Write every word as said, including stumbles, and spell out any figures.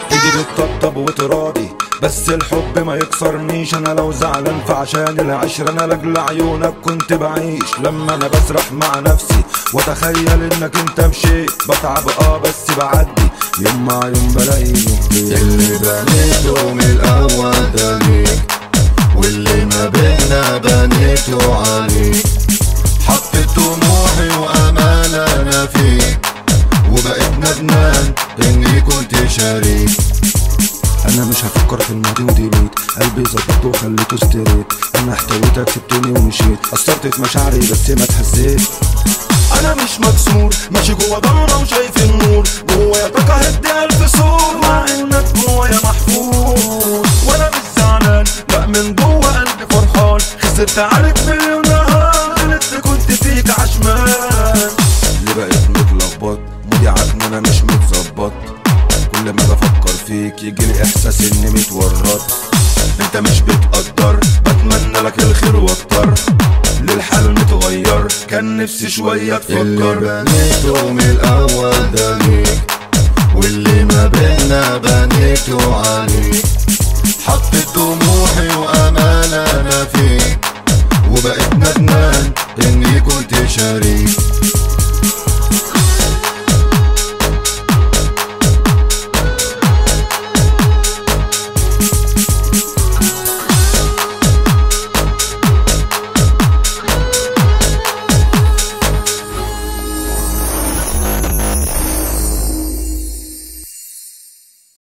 ايدي بتطبطب وتراضي، بس الحب ما يكسرنيش. انا لو زعلان فعشان العشرة انا لاجل عيونك كنت بعيش. لما انا بسرح مع نفسي واتخيل انك انت مشيت بتعب اه بس بعدي، يوم مع يوم بلاقيني اللي بنيته من الاول ده ليك، واللي ما بينا بنيته عليك. حطيت طموحي وامال انا فيك، وبقيت ندمان اني كنت شريك. انا مش هفكر في الماضي وديليت، قلبي ظبطته وخليته ستريت. انا احتويتك سبتني ومشيت، قصرت في مشاعري بس ما اتهزيت. انا مش مكسور ماشي جوا ضلمه وشايف النور، جوايا طاقه هدي الف سور، مع انك جوايا محفور. وانا مش زعلان لا من جوا قلبي فرحان، خسرت عليك مليون نهار غلطت كنت فيك عشمان. اللي بقيت متلخبط مودي عكن انا مش متظبط، كل ما بفكر فيك يجيلي احساس اني متورط. انت مش بتقدر بتمنى لك الخير واكتر، للحال متغير كان نفسي شوية تفكر. اللي بنيته من الاول ده ليك، واللي ما بينا بنيته عليك. حطيت طموحي وامال انا فيك، وبقيت ندمان اني كنت شريك.